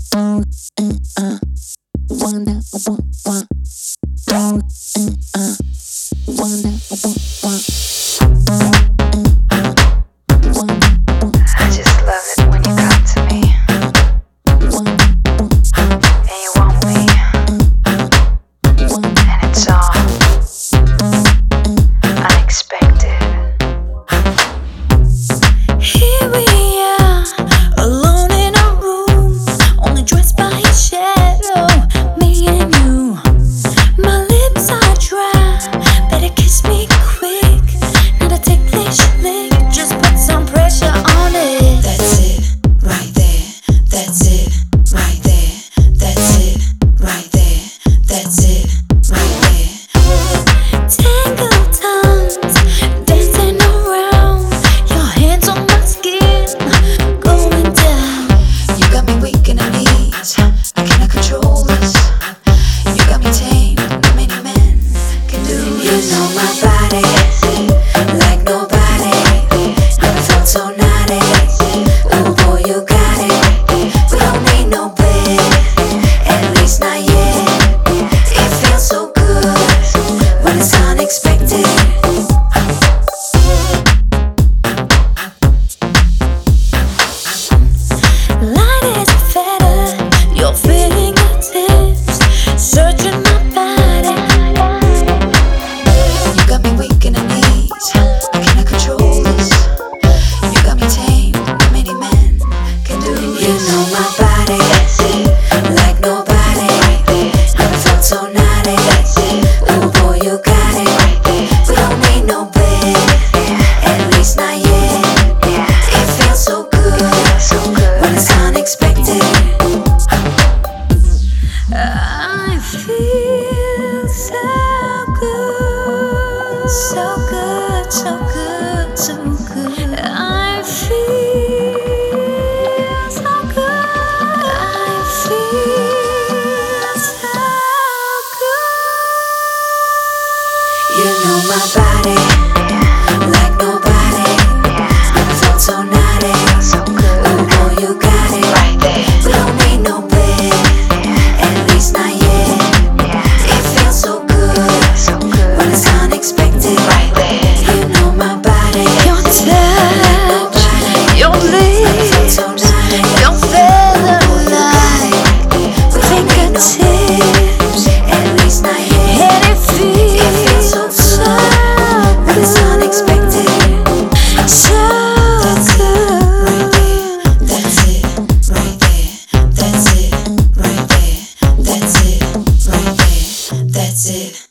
just love it when you come to me and you want me, and it's all unexpected. Here we are, alone in a room, only dressed by a shadow, me and you. My lips are dry, better kiss me quick. Not a ticklish lick, just put some pressure on it. That's it, right there. That's it, right there. That's it, right there. That's it, right there. Tangled tongues, dancing around, your hands on my skin, going down. You got me weak in the knees, I cannot control this. You got me tame, not many men can do this. You know my body, like nobody. Never felt so naughty. Oh boy, you got it. We don't need no bed, at least not yet. It feels so good when it's unexpected. Light as a feather, your fingertips searching my body. You got me weak in the knees, I cannot control this. You got me tame, not many men can do this. You know my body, like nobody. Never felt so naughty. Oh boy, you got it. We don't need no bed, at least not yet. It feels so good when it's unexpected. I feel so good, so good, so good, so good. I feel so good. I feel so good. You know my body, like nobody. Never felt so naughty. Oh boy, you got it. We don't need no bed, at least not yet. It feels so good when it's unexpected. You know my body, Your touch, your lips, so naughty. your feather-like fingertips, At least not yet. and it It feels feels so so good when it's good, unexpected. so That's it, right there. That's it, right there. That's it, right there. That's it, right there. That's it.